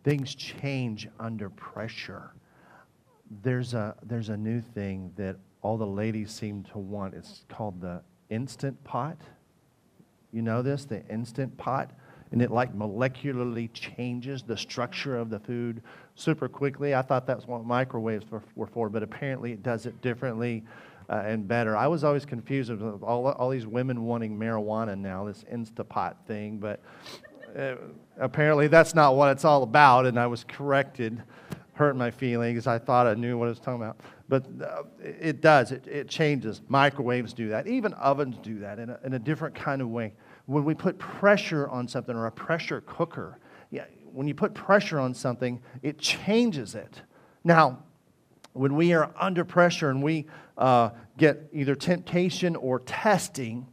things change under pressure. There's a new thing that all the ladies seem to want. It's called the Instant Pot. You know this, the Instant Pot? And it like molecularly changes the structure of the food super quickly. I thought that's what microwaves were for, but apparently it does it differently and better. I was always confused with all these women wanting marijuana now, this Instapot thing, but apparently that's not what it's all about, and I was corrected. Hurt my feelings. I thought I knew what I was talking about. But it does. It changes. Microwaves do that. Even ovens do that in a different kind of way. When we put pressure on something, or a pressure cooker, when you put pressure on something, it changes it. Now, when we are under pressure and we get either temptation or testing,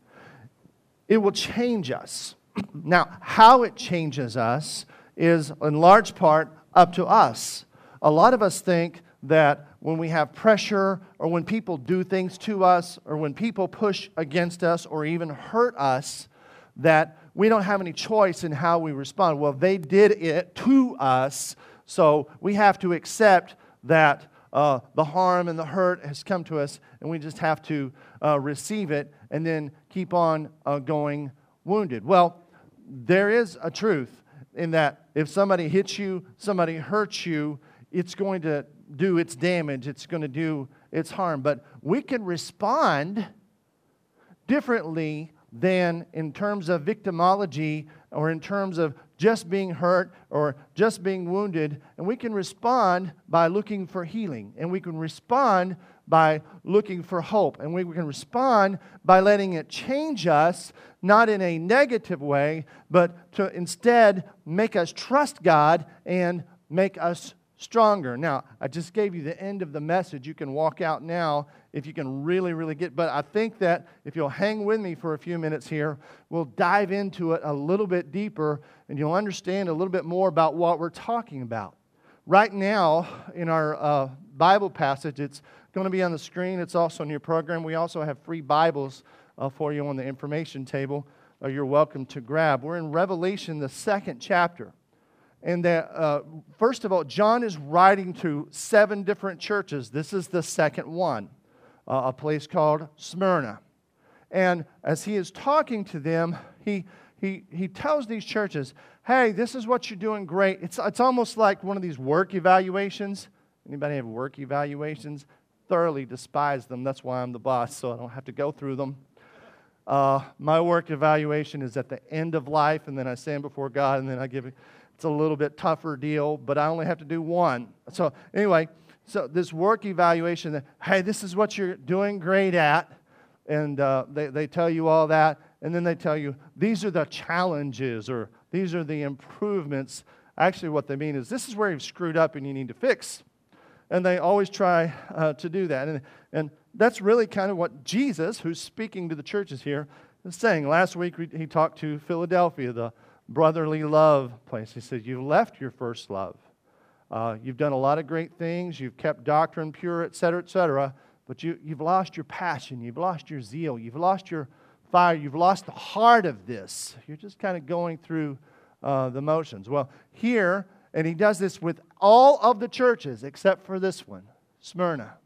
it will change us. Now, how it changes us is in large part up to us. A lot of us think that when we have pressure, or when people do things to us, or when people push against us or even hurt us, that we don't have any choice in how we respond. Well, they did it to us, so we have to accept that the harm and the hurt has come to us, and we just have to receive it and then keep on going wounded. Well, there is a truth in that if somebody hits you, somebody hurts you, it's going to do its damage, it's going to do its harm. But we can respond differently than in terms of victimology, or in terms of just being hurt or just being wounded. And we can respond by looking for healing. And we can respond by looking for hope. And we can respond by letting it change us, not in a negative way, but to instead make us trust God and make us stronger. Now, I just gave you the end of the message. You can walk out now if you can really get. But I think that if you'll hang with me for a few minutes here, we'll dive into it a little bit deeper, and you'll understand a little bit more about what we're talking about. Right now, in our Bible passage, it's going to be on the screen. It's also in your program. We also have free Bibles for you on the information table. You're welcome to grab. We're in Revelation, the 2nd chapter. And that, first of all, John is writing to 7 different churches. This is the second one, a place called Smyrna. And as he is talking to them, he tells these churches, hey, this is what you're doing great. It's almost like one of these work evaluations. Anybody have work evaluations? Thoroughly despise them. That's why I'm the boss, so I don't have to go through them. My work evaluation is at the end of life, and then I stand before God, and then I give it. It's a little bit tougher deal, but I only have to do one. So anyway, so this work evaluation, hey, this is what you're doing great at, and they tell you all that, and then they tell you, these are the challenges, or these are the improvements. Actually, what they mean is, this is where you've screwed up and you need to fix. And they always try to do that. And that's really kind of what Jesus, who's speaking to the churches here, is saying. Last week, he talked to Philadelphia, the brotherly love place. He said, you've left your first love. You've done a lot of great things. You've kept doctrine pure, etc., but you've lost your passion. You've lost your zeal. You've lost your fire. You've lost the heart of this. You're just kind of going through the motions. Well, here, and he does this with all of the churches except for this one, Smyrna.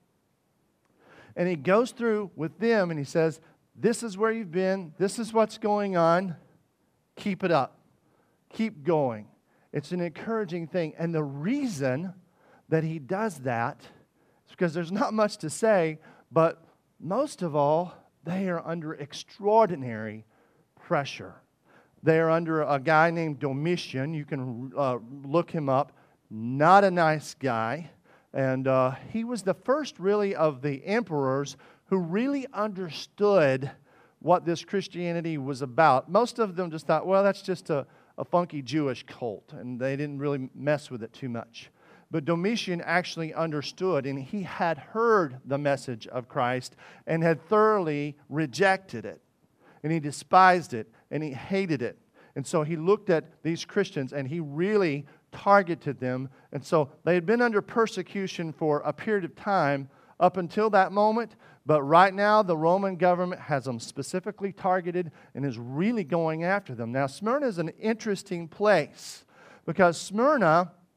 And he goes through with them and he says, this is where you've been. This is what's going on. Keep it up. Keep going. It's an encouraging thing. And the reason that he does that is because there's not much to say, but most of all, they are under extraordinary pressure. They are under a guy named Domitian. You can look him up. Not a nice guy. And he was the first, really, of the emperors who really understood what this Christianity was about. Most of them just thought, well, that's just a funky Jewish cult, and they didn't really mess with it too much. But Domitian actually understood, and he had heard the message of Christ and had thoroughly rejected it. And he despised it, and he hated it. And so he looked at these Christians, and he really targeted them. And so they had been under persecution for a period of time up until that moment. But right now, the Roman government has them specifically targeted and is really going after them. Now, Smyrna is an interesting place because Smyrna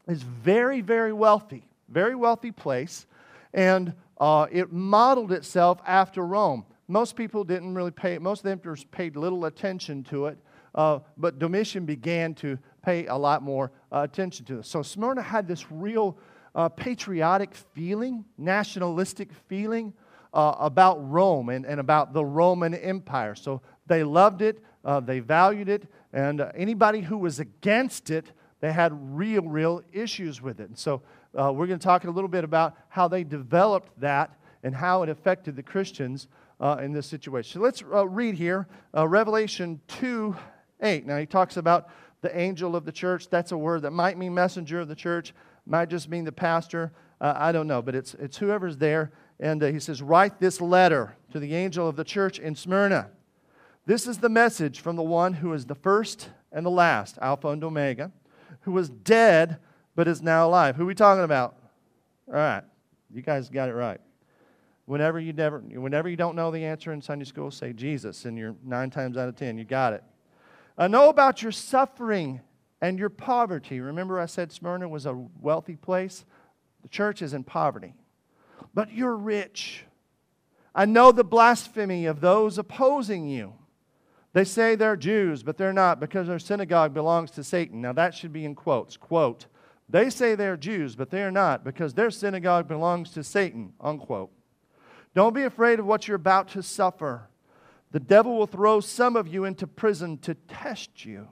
is very, very wealthy place, and it modeled itself after Rome. Most people didn't really pay, most of the emperors paid little attention to it, but Domitian began to pay a lot more attention to it. So Smyrna had this real patriotic feeling, nationalistic feeling about Rome and about the Roman Empire. So they loved it, they valued it, and anybody who was against it, they had real issues with it. And so we're going to talk a little bit about how they developed that and how it affected the Christians in this situation. So let's read here, Revelation 2:8. Now he talks about the angel of the church. That's a word that might mean messenger of the church, might just mean the pastor. I don't know, but it's whoever's there. And he says, write this letter to the angel of the church in Smyrna. This is the message from the one who is the first and the last, Alpha and Omega, who was dead but is now alive. Who are we talking about? All right, you guys got it right. Whenever you don't know the answer in Sunday school, say Jesus, and you're 9 times out of 10, you got it. I know about your suffering and your poverty. Remember I said Smyrna was a wealthy place? The church is in poverty. But you're rich. I know the blasphemy of those opposing you. They say they're Jews, but they're not because their synagogue belongs to Satan. Now that should be in quotes. Quote, they say they're Jews, but they're not because their synagogue belongs to Satan. Unquote. Don't be afraid of what you're about to suffer. The devil will throw some of you into prison to test you.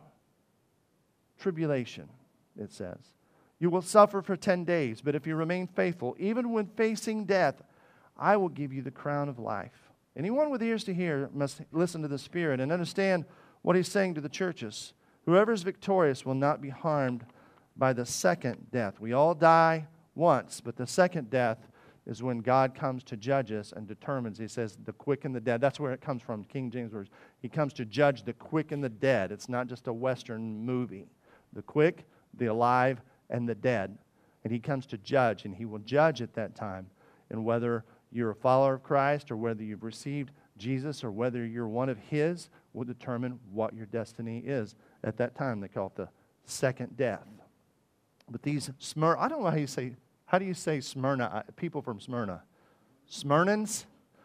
Tribulation, it says. You will suffer for 10 days, but if you remain faithful, even when facing death, I will give you the crown of life. Anyone with ears to hear must listen to the Spirit and understand what He's saying to the churches. Whoever is victorious will not be harmed by the second death. We all die once, but the second death is when God comes to judge us and determines. He says the quick and the dead. That's where it comes from, King James words. He comes to judge the quick and the dead. It's not just a Western movie. The quick, the alive, and the dead. And He comes to judge, and He will judge at that time. And whether you're a follower of Christ or whether you've received Jesus or whether you're one of His will determine what your destiny is at that time. They call it the second death. But these I don't know how do you say Smyrna? People from Smyrna. Smyrnans?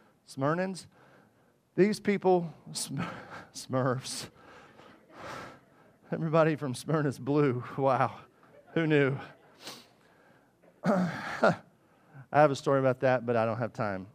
These people, Smurfs. Everybody from Smyrna's blue. Wow. Who knew? I have a story about that, but I don't have time.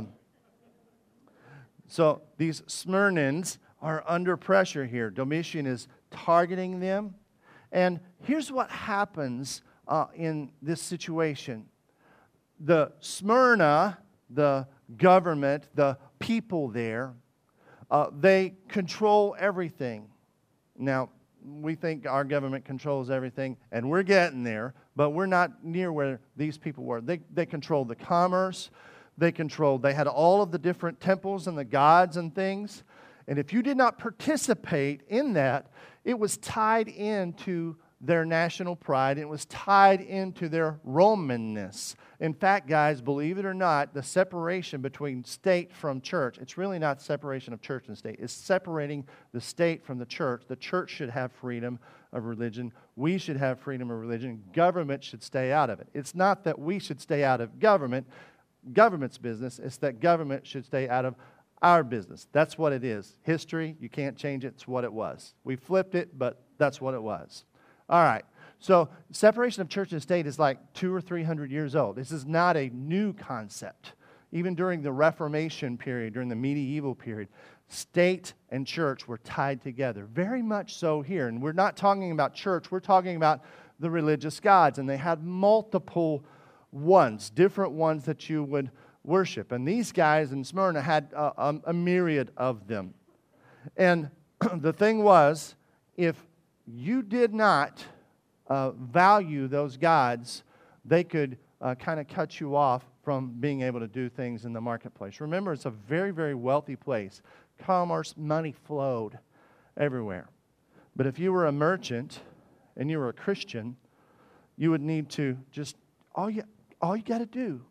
So these Smyrnans are under pressure here. Domitian is targeting them. And here's what happens in this situation. The Smyrna, the government, the people there, they control everything. Now, we think our government controls everything, and we're getting there, but we're not near where these people were. They controlled the commerce. They had all of the different temples and the gods and things. And if you did not participate in that, it was tied into their national pride. It was tied into their Romanness. In fact, guys, believe it or not, the separation between state from church, it's really not separation of church and state. It's separating the state from the church. The church should have freedom of religion. We should have freedom of religion. Government should stay out of it. It's not that we should stay out of government's business. It's that government should stay out of our business. That's what it is. History, you can't change it. It's what it was. We flipped it, but that's what it was. All right. So separation of church and state is like 200 or 300 years old. This is not a new concept. Even during the Reformation period, during the medieval period, state and church were tied together. Very much so here. And we're not talking about church. We're talking about the religious gods. And they had multiple ones, different ones that you would worship. And these guys in Smyrna had a myriad of them. And the thing was, if you did not value those gods, they could kind of cut you off from being able to do things in the marketplace. Remember, it's a very, very wealthy place. Commerce, money flowed everywhere. But if you were a merchant and you were a Christian, you would need to just, all you got to do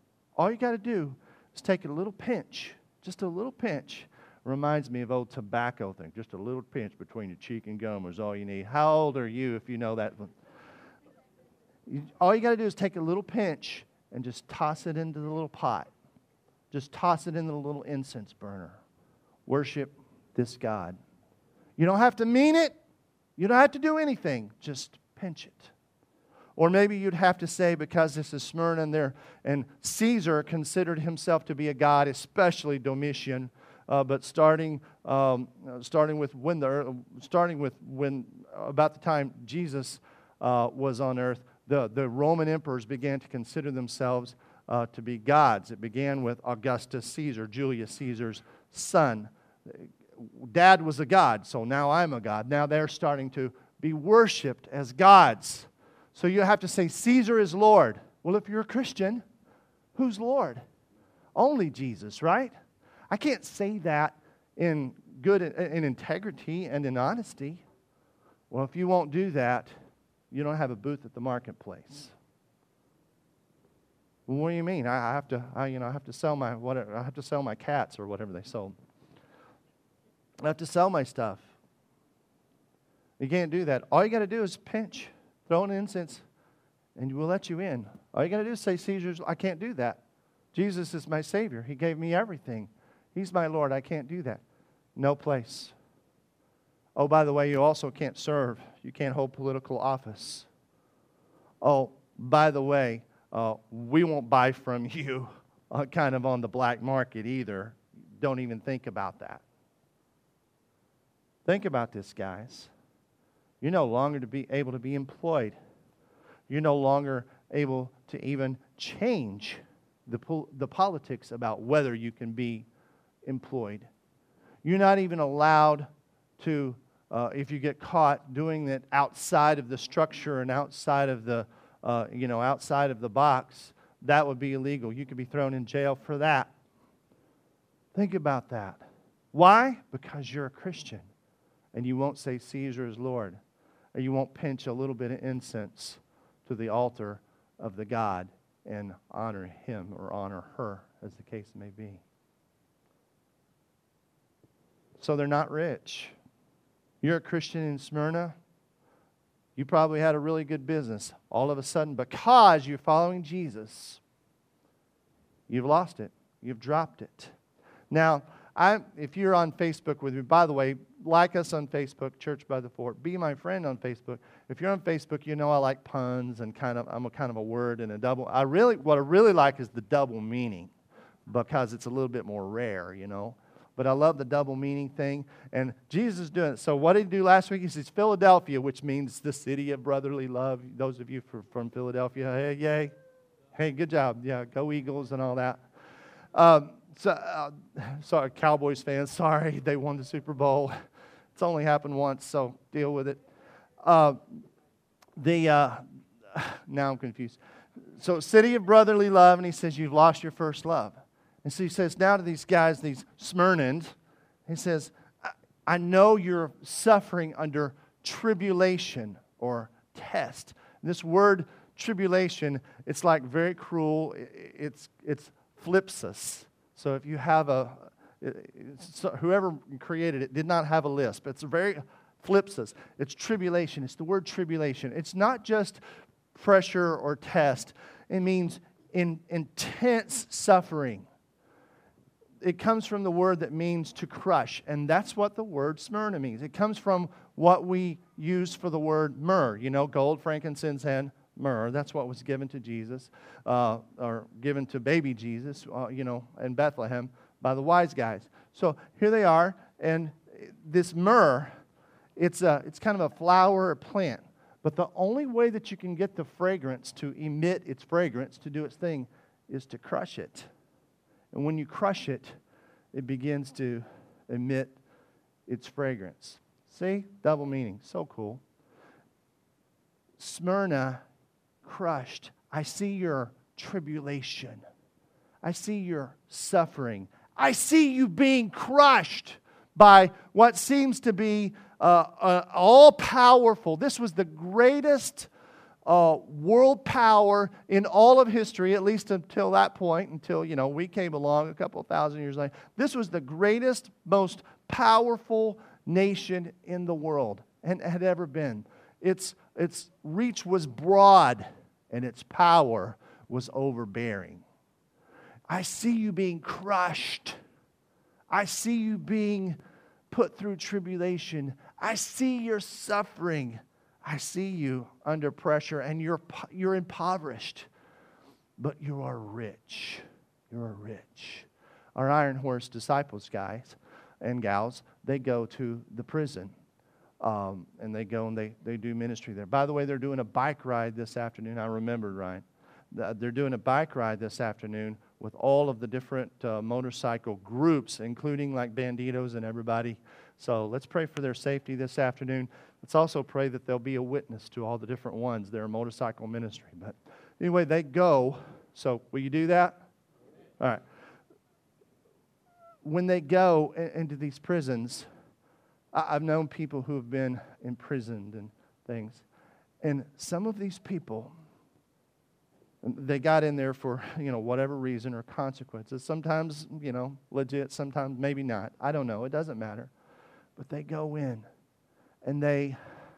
is take a little pinch, just a little pinch. Reminds me of old tobacco thing. Just a little pinch between your cheek and gum is all you need. How old are you if you know that one? All you got to do is take a little pinch and just toss it into the little pot. Just toss it into the little incense burner. Worship this God. You don't have to mean it. You don't have to do anything. Just pinch it. Or maybe you'd have to say, because this is Smyrna and Caesar considered himself to be a god, especially Domitian. But starting with when about the time Jesus was on earth, the Roman emperors began to consider themselves to be gods. It began with Augustus Caesar, Julius Caesar's son. Dad was a god, so now I'm a god. Now they're starting to be worshipped as gods. So you have to say, Caesar is Lord. Well, if you're a Christian, who's Lord? Only Jesus, right? I can't say that in integrity and in honesty. Well, if you won't do that, you don't have a booth at the marketplace. Well, what do you mean? I have to sell my cats or whatever they sold. I have to sell my stuff. You can't do that. All you got to do is pinch, throw in incense, and we'll let you in. All you got to do is say, Caesar's, I can't do that. Jesus is my Savior. He gave me everything. He's my Lord. I can't do that. No place. Oh, by the way, you also can't serve. You can't hold political office. Oh, by the way, we won't buy from you kind of on the black market either. Don't even think about that. Think about this, guys. You're no longer able to be employed. You're no longer able to even change the politics about whether you can be employed. You're not even allowed to, if you get caught doing it outside of the structure and outside of the box, that would be illegal. You could be thrown in jail for that. Think about that. Why? Because you're a Christian. And you won't say Caesar is Lord. Or you won't pinch a little bit of incense to the altar of the God and honor him or honor her, as the case may be. So they're not rich. You're a Christian in Smyrna. You probably had a really good business. All of a sudden, because you're following Jesus, you've lost it. You've dropped it. Now, if you're on Facebook with me, by the way, like us on Facebook, Church by the Fort. Be my friend on Facebook. If you're on Facebook, you know I like puns and I'm a kind of a word and a double. What I really like is the double meaning, because it's a little bit more rare, you know. But I love the double meaning thing, and Jesus is doing it. So what did he do last week? He says Philadelphia, which means the city of brotherly love. Those of you from Philadelphia, hey, yay. Hey, good job. Yeah, go Eagles and all that. Sorry, Cowboys fans, sorry, they won the Super Bowl. It's only happened once, so deal with it. Now I'm confused. So, city of brotherly love, and he says, you've lost your first love. And so he says now to these guys, these Smyrnans, he says, I know you're suffering under tribulation or test. And this word tribulation, it's like very cruel. It's thlipsis. So if you have whoever created it did not have a lisp. It's very thlipsis. It's tribulation. It's the word tribulation. It's not just pressure or test. It means intense suffering. It comes from the word that means to crush, and that's what the word Smyrna means. It comes from what we use for the word myrrh. You know, gold, frankincense, and myrrh. That's what was given to Jesus, or given to baby Jesus, in Bethlehem by the wise guys. So here they are, and this myrrh, it's kind of a flower or plant. But the only way that you can get the fragrance to emit its fragrance, to do its thing, is to crush it. And when you crush it, it begins to emit its fragrance. See? Double meaning. So cool. Smyrna, crushed. I see your tribulation. I see your suffering. I see you being crushed by what seems to be all-powerful. This was the greatest world power in all of history, at least until that point, until, we came along a couple of thousand years later. This was the greatest, most powerful nation in the world and had ever been. Its reach was broad. and its power was overbearing. I see you being crushed. I see you being put through tribulation. I see your suffering. I see you under pressure, and you're impoverished, but you are rich. You are rich. Our Iron Horse disciples, guys and gals, they go to the prison. And they go and they do ministry there. By the way, they're doing a bike ride this afternoon. I remembered, Ryan. They're doing a bike ride this afternoon with all of the different motorcycle groups, including like Banditos and everybody. So let's pray for their safety this afternoon. Let's also pray that they'll be a witness to all the different ones, their motorcycle ministry. But anyway, they go. So will you do that? All right. When they go into these prisons, I've known people who have been imprisoned and things. And some of these people, they got in there for, whatever reason or consequences. Sometimes, legit, sometimes maybe not. I don't know. It doesn't matter. But they go in and they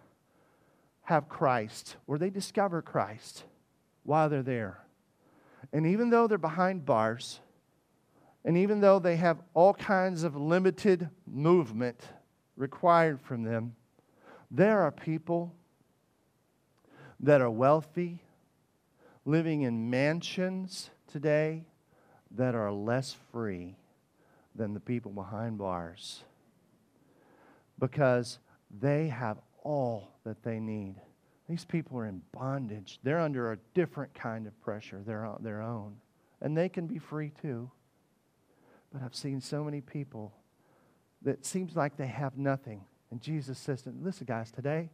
have Christ, or they discover Christ while they're there. And even though they're behind bars, and even though they have all kinds of limited movement required from them, there are people that are wealthy, living in mansions today, that are less free than the people behind bars, because they have all that they need. These people are in bondage. They're under a different kind of pressure, their own. And they can be free too. But I've seen so many people that seems like they have nothing. And Jesus says to them, listen, guys, today,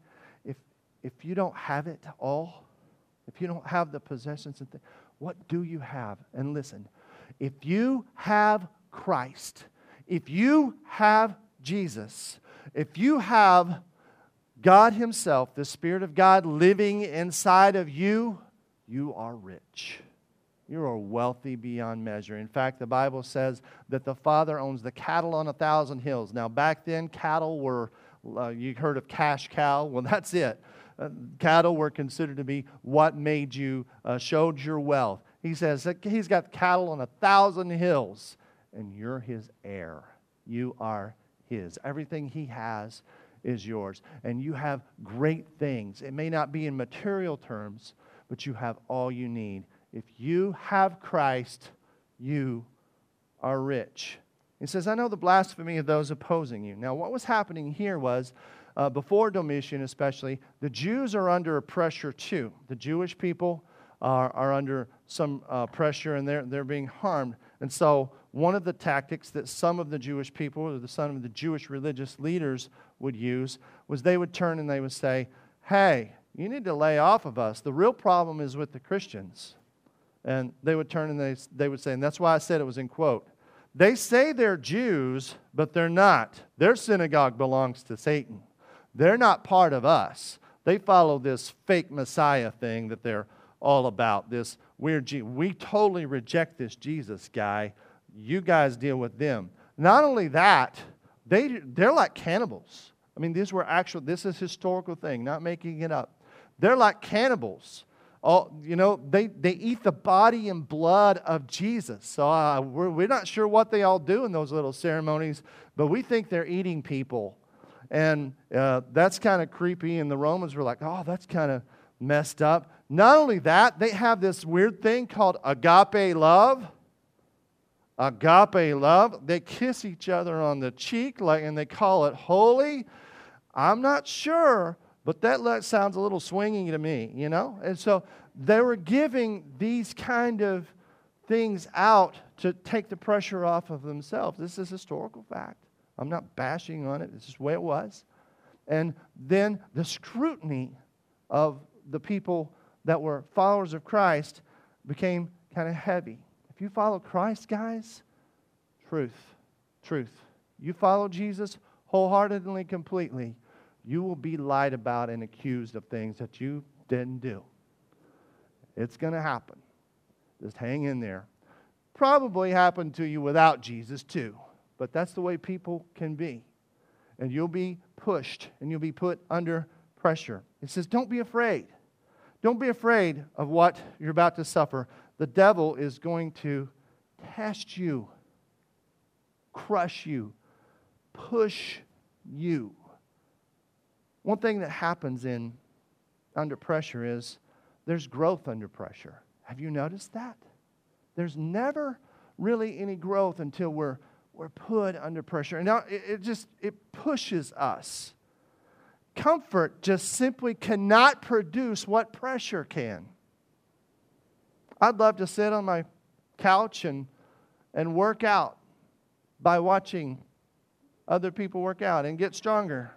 if you don't have it all, if you don't have the possessions and things, what do you have? And listen, if you have Christ, if you have Jesus, if you have God Himself, the Spirit of God living inside of you, you are rich. You are wealthy beyond measure. In fact, the Bible says that the Father owns the cattle on 1,000 hills. Now, back then, cattle were, you heard of cash cow? Well, that's it. Cattle were considered to be what made you, showed your wealth. He says that He's got cattle on 1,000 hills, and you're His heir. You are His. Everything He has is yours. And you have great things. It may not be in material terms, but you have all you need. If you have Christ, you are rich. He says, I know the blasphemy of those opposing you. Now, what was happening here was, before Domitian especially, the Jews are under pressure too. The Jewish people are under some pressure, and they're being harmed. And so one of the tactics that some of the Jewish people, or some of the Jewish religious leaders would use, was they would turn and they would say, hey, you need to lay off of us. The real problem is with the Christians. And they would turn and they would say, and that's why I said it was in quote, they say they're Jews, but they're not. Their synagogue belongs to Satan. They're not part of us. They follow this fake Messiah thing that they're all about, this weird Jesus. We totally reject this Jesus guy. You guys deal with them. Not only that, they're like cannibals. I mean, this is a historical thing, not making it up. They're like cannibals. They eat the body and blood of Jesus. So we're not sure what they all do in those little ceremonies, but we think they're eating people. And that's kind of creepy, and the Romans were like, oh, that's kind of messed up. Not only that, they have this weird thing called agape love. Agape love. They kiss each other on the cheek, and they call it holy. I'm not sure, but that sounds a little swingy to me, And so they were giving these kind of things out to take the pressure off of themselves. This is historical fact. I'm not bashing on it. This is the way it was. And then the scrutiny of the people that were followers of Christ became kind of heavy. If you follow Christ, guys, truth. You follow Jesus wholeheartedly, completely, you will be lied about and accused of things that you didn't do. It's going to happen. Just hang in there. Probably happened to you without Jesus too. But that's the way people can be. And you'll be pushed and you'll be put under pressure. It says, don't be afraid. Don't be afraid of what you're about to suffer. The devil is going to test you, crush you, push you. One thing that happens under pressure is there's growth under pressure. Have you noticed that? There's never really any growth until we're put under pressure. And now it pushes us. Comfort just simply cannot produce what pressure can. I'd love to sit on my couch and work out by watching other people work out and get stronger.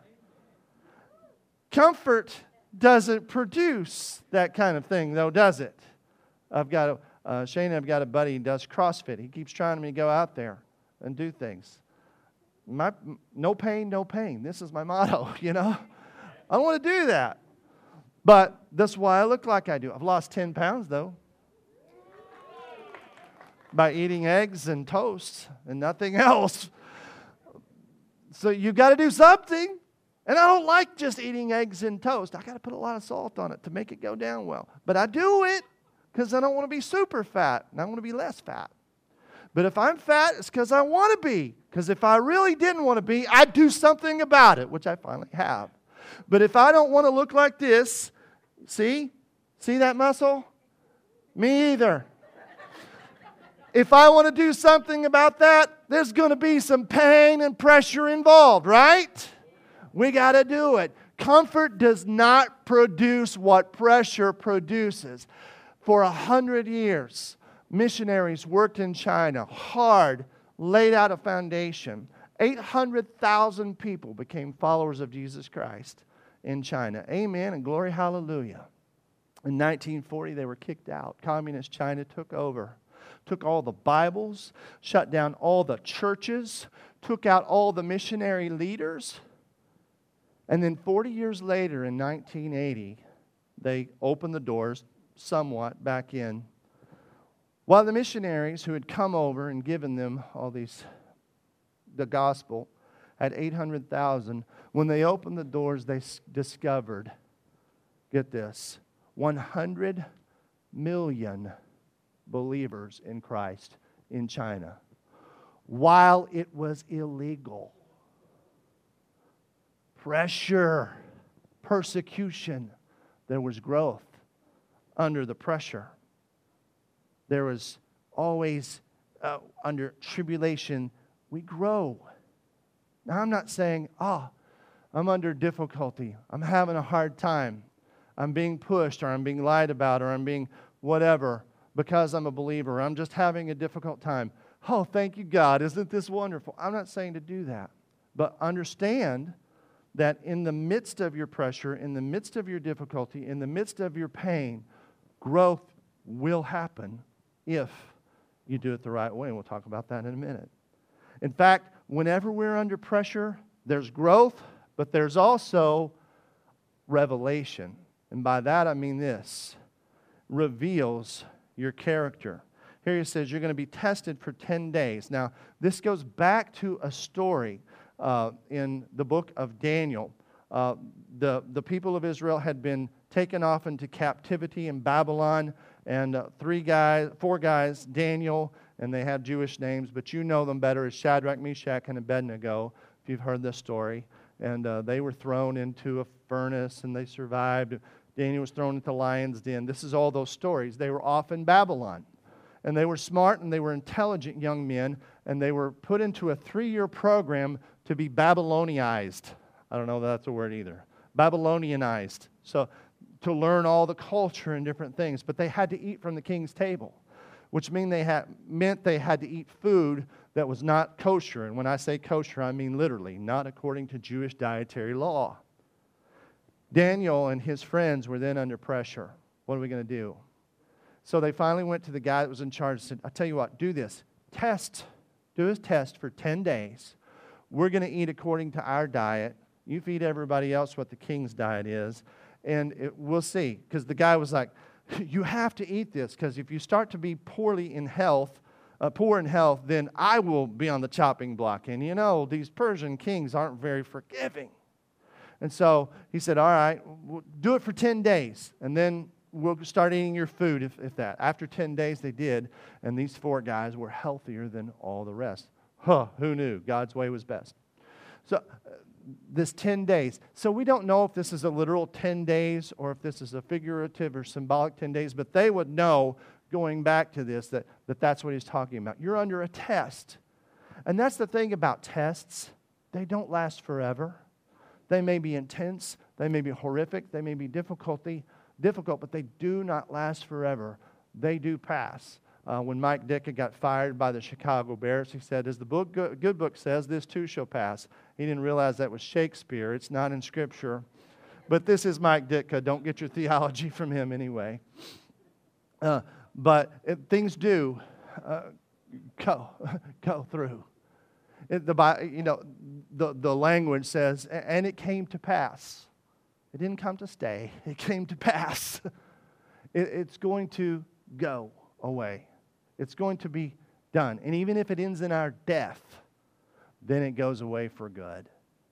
Comfort doesn't produce that kind of thing, though, does it? Shane, I've got a buddy who does CrossFit. He keeps trying me to go out there and do things. No pain, no pain. This is my motto, you know. I don't want to do that. But that's why I look like I do. I've lost 10 pounds, though, by eating eggs and toast and nothing else. So you've got to do something. And I don't like just eating eggs and toast. I got to put a lot of salt on it to make it go down well. But I do it because I don't want to be super fat, and I want to be less fat. But if I'm fat, it's because I want to be. Because if I really didn't want to be, I'd do something about it, which I finally have. But if I don't want to look like this, see that muscle? Me either. If I want to do something about that, there's going to be some pain and pressure involved, right? We got to do it. Comfort does not produce what pressure produces. For 100 years, missionaries worked in China, hard, laid out a foundation. 800,000 people became followers of Jesus Christ in China. Amen and glory, hallelujah. In 1940, they were kicked out. Communist China took over. Took all the Bibles, shut down all the churches, took out all the missionary leaders. And then 40 years later, in 1980, they opened the doors somewhat back in. While the missionaries who had come over and given them the gospel, had 800,000, when they opened the doors, they discovered, get this, 100 million believers in Christ in China, while it was illegal. Pressure, persecution. There was growth under the pressure. There was always, under tribulation, we grow. Now, I'm not saying, I'm under difficulty. I'm having a hard time. I'm being pushed, or I'm being lied about, or I'm being whatever because I'm a believer. I'm just having a difficult time. Oh, thank you, God. Isn't this wonderful? I'm not saying to do that. But understand that in the midst of your pressure, in the midst of your difficulty, in the midst of your pain, growth will happen if you do it the right way. And we'll talk about that in a minute. In fact, whenever we're under pressure, there's growth, but there's also revelation. And by that I mean this: reveals your character. Here he says you're going to be tested for 10 days. Now, this goes back to a story in the book of Daniel. The people of Israel had been taken off into captivity in Babylon, and 4 guys, Daniel, and they have Jewish names, but you know them better as Shadrach, Meshach, and Abednego, if you've heard this story. And they were thrown into a furnace, and they survived. Daniel was thrown into the lion's den. This is all those stories. They were off in Babylon. And they were smart and they were intelligent young men, and they were put into a 3-year program to be Babylonianized. I don't know if that's a word either. Babylonianized. So to learn all the culture and different things. But they had to eat from the king's table, which meant they had to eat food that was not kosher. And when I say kosher, I mean literally, not according to Jewish dietary law. Daniel and his friends were then under pressure. What are we going to do? So they finally went to the guy that was in charge and said, I'll tell you what, do this. Do a test for 10 days. We're going to eat according to our diet. You feed everybody else what the king's diet is, and we'll see. Because the guy was like, you have to eat this, because if you start to be poor in health, then I will be on the chopping block. And you know, these Persian kings aren't very forgiving. And so he said, all right, we'll do it for 10 days. And then we'll start eating your food, if that. After 10 days, they did, and these 4 guys were healthier than all the rest. Who knew? God's way was best. So this 10 days. So we don't know if this is a literal 10 days or if this is a figurative or symbolic 10 days, but they would know, going back to this, that that's what he's talking about. You're under a test. And that's the thing about tests. They don't last forever. They may be intense. They may be horrific. They may be difficult, but they do not last forever. They do pass. When Mike Ditka got fired by the Chicago Bears, he said, as the good book says, this too shall pass. He didn't realize that was Shakespeare. It's not in Scripture. But this is Mike Ditka. Don't get your theology from him anyway. But things do go through. The language says, and it came to pass. It didn't come to stay. It came to pass. It's going to go away. It's going to be done. And even if it ends in our death, then it goes away for good.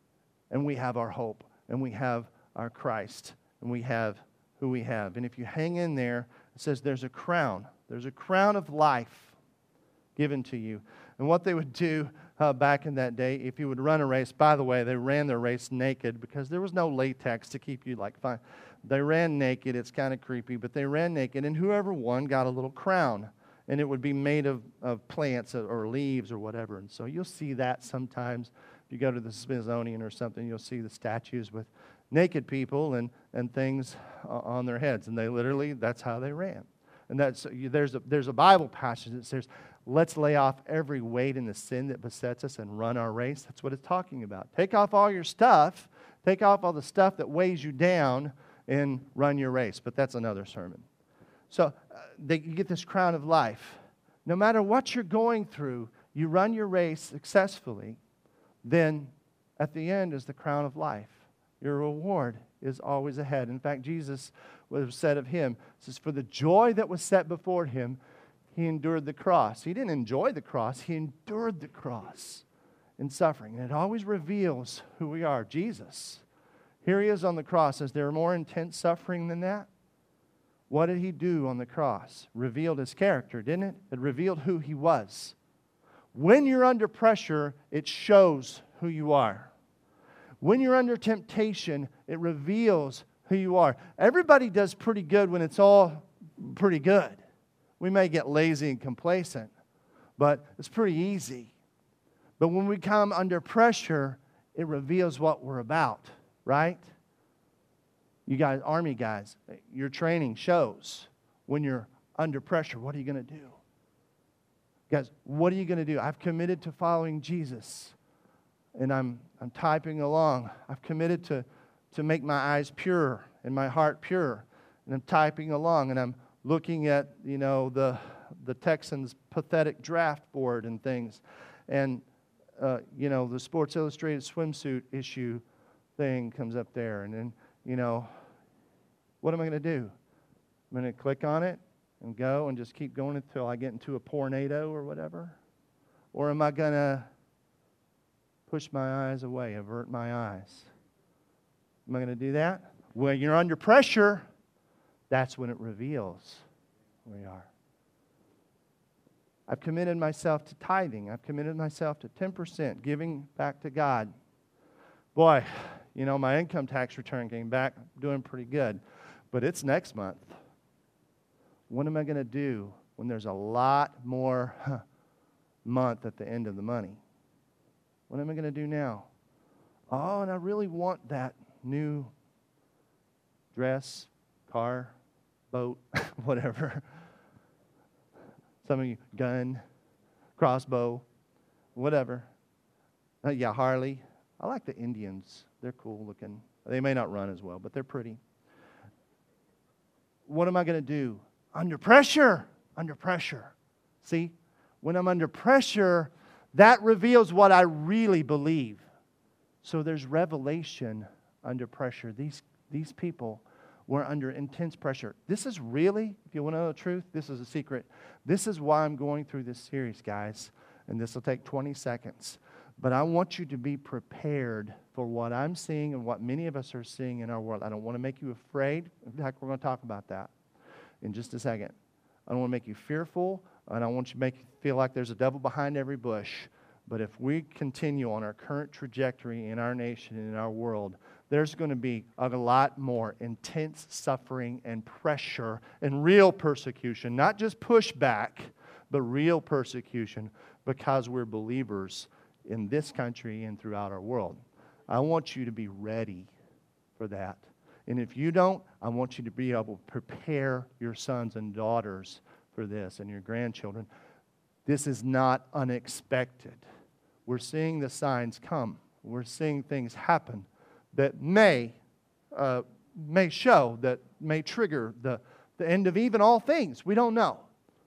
And we have our hope, and we have our Christ, and we have who we have. And if you hang in there, it says there's a crown. There's a crown of life given to you. And what they would do back in that day, if you would run a race, by the way, they ran their race naked because there was no latex to keep you fine. They ran naked. It's kind of creepy, but they ran naked, and whoever won got a little crown. And it would be made of plants or leaves or whatever. And so you'll see that sometimes. If you go to the Smithsonian or something, you'll see the statues with naked people and things on their heads. And they literally, that's how they ran. And there's a Bible passage that says, let's lay off every weight and the sin that besets us and run our race. That's what it's talking about. Take off all your stuff. Take off all the stuff that weighs you down and run your race. But that's another sermon. So you get this crown of life. No matter what you're going through, you run your race successfully, then at the end is the crown of life. Your reward is always ahead. In fact, Jesus was said of him, says, for the joy that was set before him, he endured the cross. He didn't enjoy the cross. He endured the cross in suffering. And it always reveals who we are. Jesus, here he is on the cross. Is there more intense suffering than that? What did he do on the cross? Revealed his character, didn't it? It revealed who he was. When you're under pressure, it shows who you are. When you're under temptation, it reveals who you are. Everybody does pretty good when it's all pretty good. We may get lazy and complacent, but it's pretty easy. But when we come under pressure, it reveals what we're about, right? You guys, Army guys, your training shows when you're under pressure, what are you going to do? Guys, what are you going to do? I've committed to following Jesus, and I'm typing along. I've committed to make my eyes pure and my heart pure, and I'm typing along, and I'm looking at, the Texans' pathetic draft board and things, and, the Sports Illustrated swimsuit issue thing comes up there, and then, what am I going to do? I'm going to click on it and go and just keep going until I get into a tornado or whatever? Or am I going to push my eyes away, avert my eyes? Am I going to do that? When you're under pressure, that's when it reveals who we are. I've committed myself to tithing. I've committed myself to 10%, giving back to God. Boy, my income tax return came back. I'm doing pretty good. But it's next month. What am I going to do when there's a lot more month at the end of the money? What am I going to do now? Oh, and I really want that new dress, car, boat, whatever. Some of you, gun, crossbow, whatever. Harley. I like the Indians. They're cool looking. They may not run as well, but they're pretty. What am I going to do? Under pressure. Under pressure. See, when I'm under pressure, that reveals what I really believe. So there's revelation under pressure. These people were under intense pressure. This is really, if you want to know the truth, this is a secret. This is why I'm going through this series, guys. And this will take 20 seconds. But I want you to be prepared for what I'm seeing and what many of us are seeing in our world. I don't want to make you afraid. In fact, we're going to talk about that. in just a second. I don't want to make you fearful, and I want you to make you feel like there's a devil behind every bush. But if we continue on our current trajectory in our nation and in our world, there's going to be a lot more intense suffering and pressure and real persecution, not just pushback, but real persecution because we're believers in this country and throughout our world. I want you to be ready for that. And if you don't, I want you to be able to prepare your sons and daughters for this and your grandchildren. This is not unexpected. We're seeing the signs come. We're seeing things happen that may show, that may trigger the end of even all things. We don't know.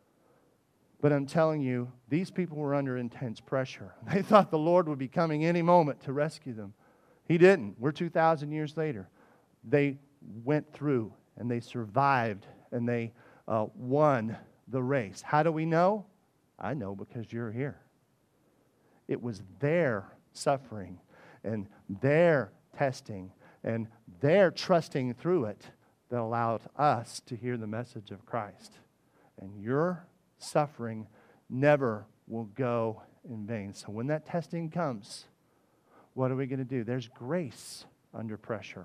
But I'm telling you, these people were under intense pressure. They thought the Lord would be coming any moment to rescue them. He didn't. We're 2,000 years later. They went through and they survived and they won the race. How do we know? I know because you're here. It was their suffering and their testing and their trusting through it that allowed us to hear the message of Christ. And your suffering never will go in vain. So when that testing comes, what are we going to do? There's grace under pressure.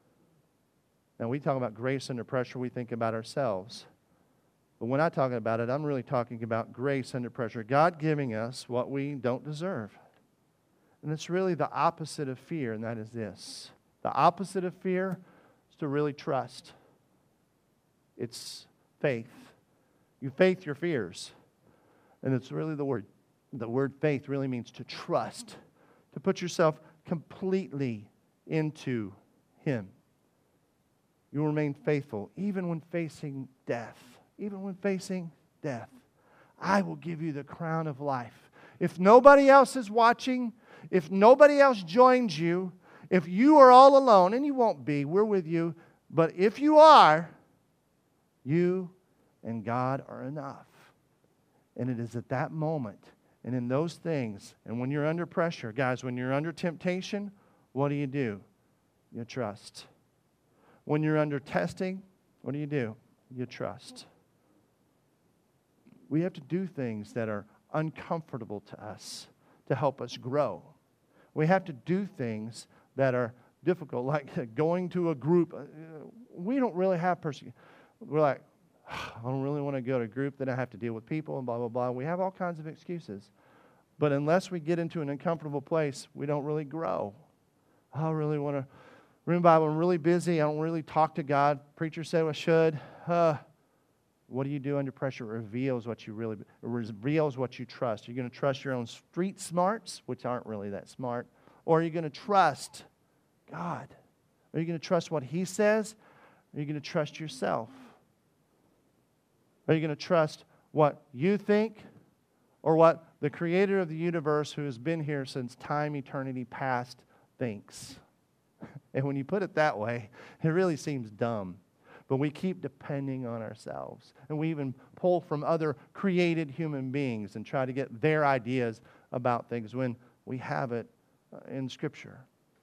Now, we talk about grace under pressure, we think about ourselves. But when I talk about it, I'm really talking about grace under pressure. God giving us what we don't deserve. And it's really the opposite of fear, and that is this. The opposite of fear is to really trust. It's faith. You faith your fears. And it's really the word. The word faith really means to trust. To put yourself completely into Him. You remain faithful even when facing death. Even when facing death. I will give you the crown of life. If nobody else is watching, if nobody else joins you, if you are all alone, and you won't be, we're with you, but if you are, you and God are enough. And it is at that moment and in those things, and when you're under pressure, guys, when you're under temptation, what do? You trust. When you're under testing, what do? You trust. We have to do things that are uncomfortable to us to help us grow. We have to do things that are difficult, like going to a group. We don't really have persecution. We're like, I don't really want to go to a group, then I have to deal with people and blah, blah, blah. We have all kinds of excuses. But unless we get into an uncomfortable place, we don't really grow. I really want to read the Bible. I'm really busy. I don't really talk to God. Preacher said I should. What do you do under pressure? It reveals what you trust. You're going to trust your own street smarts, which aren't really that smart, or are you going to trust God? Are you going to trust what He says? Or are you going to trust yourself? Are you going to trust what you think or what the Creator of the universe, who has been here since time, eternity past, thinks? And when you put it that way, it really seems dumb. But we keep depending on ourselves. And we even pull from other created human beings and try to get their ideas about things when we have it in Scripture.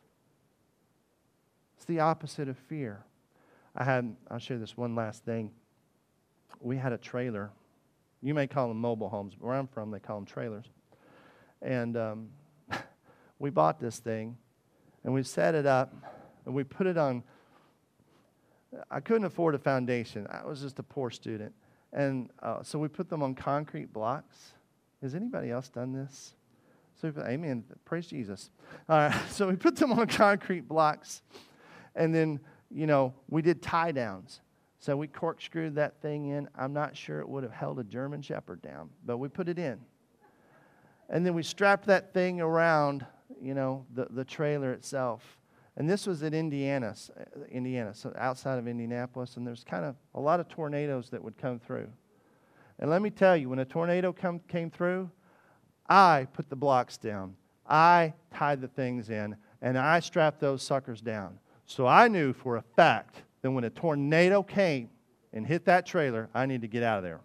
It's the opposite of fear. I'll share this one last thing. We had a trailer. You may call them mobile homes, but where I'm from, they call them trailers. And we bought this thing, and we set it up, and we put it on. I couldn't afford a foundation. I was just a poor student. And so we put them on concrete blocks. Has anybody else done this? So amen. Praise Jesus. All right. So we put them on concrete blocks. And then, we did tie downs. So we corkscrewed that thing in. I'm not sure it would have held a German Shepherd down, but we put it in. And then we strapped that thing around, the trailer itself. And this was in Indiana, so outside of Indianapolis, and there's kind of a lot of tornadoes that would come through. And let me tell you, when a tornado came through, I put the blocks down. I tied the things in, and I strapped those suckers down. So I knew for a fact that when a tornado came and hit that trailer, I need to get out of there.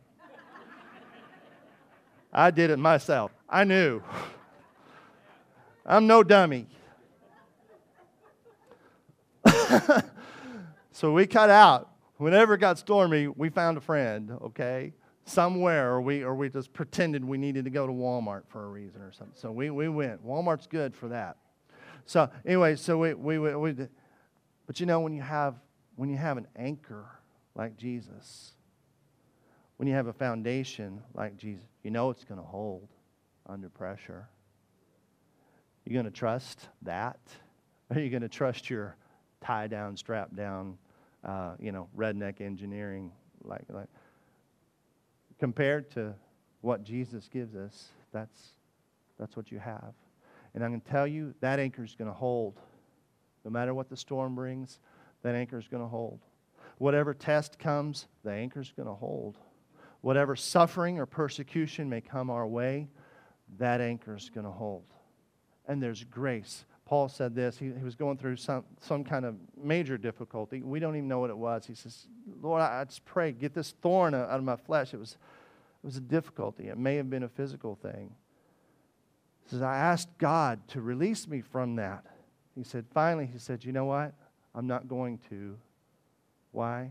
I did it myself. I knew. I'm no dummy. So we cut out. Whenever it got stormy, we found a friend, okay? Somewhere, or we just pretended we needed to go to Walmart for a reason or something. So we went. Walmart's good for that. So anyway, so we but you know, when you have an anchor like Jesus, when you have a foundation like Jesus, you know it's going to hold under pressure. You're going to trust that? Or are you going to trust your tie down, strap down, redneck engineering like compared to what Jesus gives us? That's what you have. And I'm going to tell you, that anchor is going to hold. No matter what the storm brings, that anchor is going to hold. Whatever test comes, the anchor is going to hold. Whatever suffering or persecution may come our way, that anchor is going to hold. And there's grace. Paul said this. He was going through some kind of major difficulty. We don't even know what it was. He says, Lord, I just pray, get this thorn out of my flesh. It was a difficulty. It may have been a physical thing. He says, I asked God to release me from that. He said, finally, he said, you know what? I'm not going to. Why?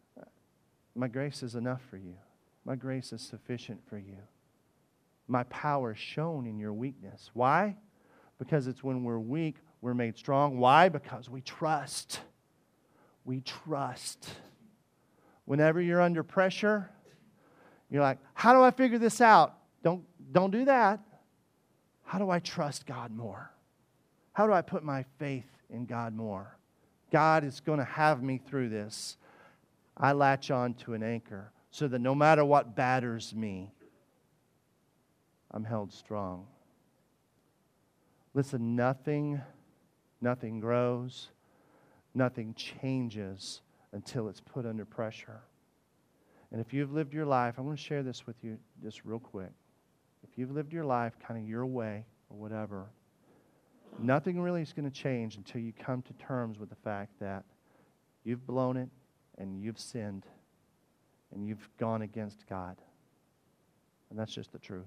My grace is enough for you. My grace is sufficient for you. My power is shown in your weakness. Why? Because it's when we're weak, we're made strong. Why? Because we trust. We trust. Whenever you're under pressure, you're like, how do I figure this out? Don't do that. How do I trust God more? How do I put my faith in God more? God is going to have me through this. I latch on to an anchor so that no matter what batters me, I'm held strong. Listen, nothing grows, nothing changes until it's put under pressure. And if you've lived your life, I'm going to share this with you just real quick. If you've lived your life kind of your way or whatever, nothing really is going to change until you come to terms with the fact that you've blown it and you've sinned and you've gone against God. And that's just the truth.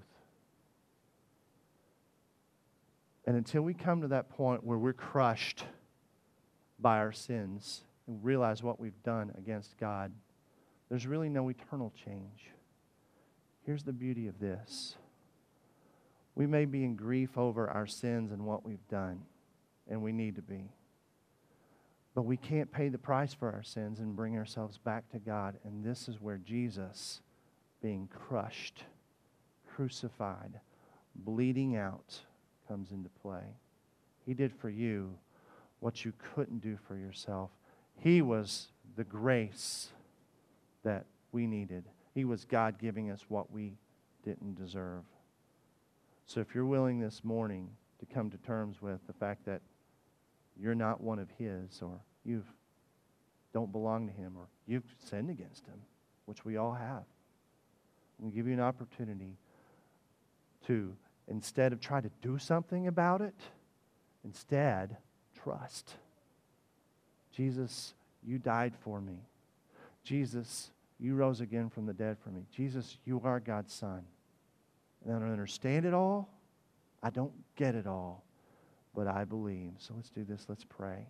And until we come to that point where we're crushed by our sins and realize what we've done against God, there's really no eternal change. Here's the beauty of this. We may be in grief over our sins and what we've done, and we need to be. But we can't pay the price for our sins and bring ourselves back to God. And this is where Jesus, being crushed, crucified, bleeding out, comes into play. He did for you what you couldn't do for yourself. He was the grace that we needed. He was God giving us what we didn't deserve. So if you're willing this morning to come to terms with the fact that you're not one of His, or you don't belong to Him, or you've sinned against Him, which we all have, I'm going to give you an opportunity to, instead of try to do something about it, instead, trust. Jesus, you died for me. Jesus, you rose again from the dead for me. Jesus, you are God's Son. And I don't understand it all. I don't get it all. But I believe. So let's do this. Let's pray.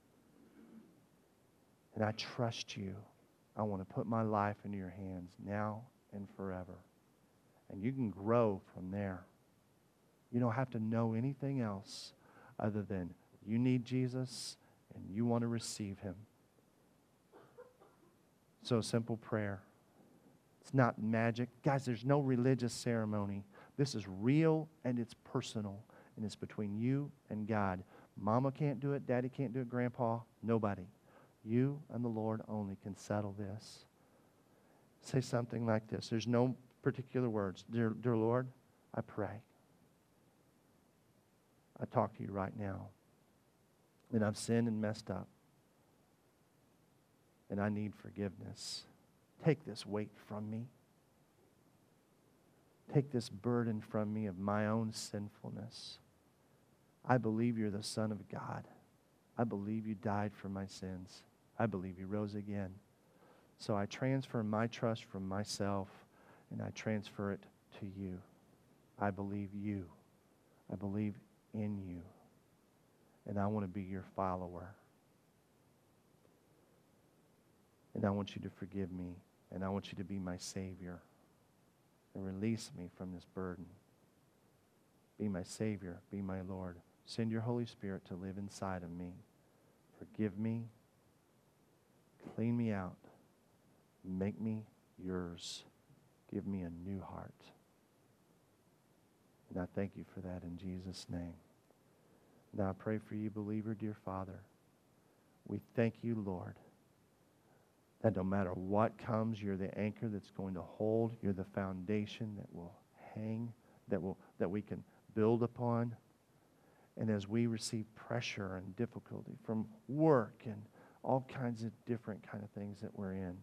And I trust you. I want to put my life into your hands now and forever. And you can grow from there. You don't have to know anything else other than you need Jesus and you want to receive Him. So a simple prayer. It's not magic. Guys, there's no religious ceremony. This is real and it's personal. And it's between you and God. Mama can't do it. Daddy can't do it. Grandpa. Nobody. You and the Lord only can settle this. Say something like this. There's no particular words. Dear Lord, I pray. I talk to you right now. And I've sinned and messed up. And I need forgiveness. Take this weight from me. Take this burden from me of my own sinfulness. I believe you're the Son of God. I believe you died for my sins. I believe you rose again. So I transfer my trust from myself and I transfer it to you. I believe you. I believe in you. And I want to be your follower. And And I want you to forgive me. And I want you to be my Savior. And release me from this burden. Be my Savior. Be my Lord. Send your Holy Spirit to live inside of me. Forgive me. Clean me out. Make me yours. Give me a new heart. And I thank you for that in Jesus' name. Now I pray for you, believer, dear Father. We thank you, Lord, that no matter what comes, you're the anchor that's going to hold. You're the foundation that will hang, that we can build upon. And as we receive pressure and difficulty from work and all kinds of different kind of things that we're in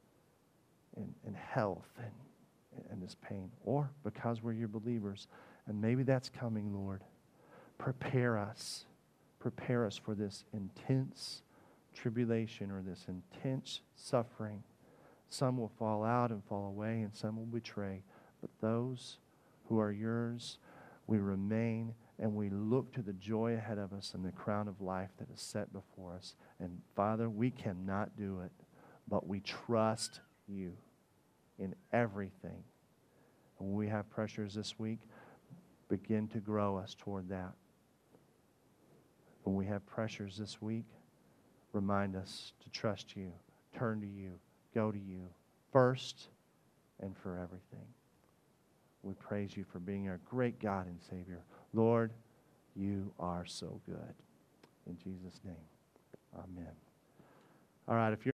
health and this pain, or because we're your believers, and maybe that's coming, Lord, prepare us for this intense tribulation or this intense suffering. Some will fall out and fall away, and some will betray. But those who are yours, we remain, and we look to the joy ahead of us and the crown of life that is set before us. And Father, we cannot do it, but we trust you in everything. And when we have pressures this week, begin to grow us toward that. When we have pressures this week, remind us to trust you, turn to you, go to you first and for everything. We praise you for being our great God and Savior. Lord, you are so good. In Jesus' name, amen. All right, if you're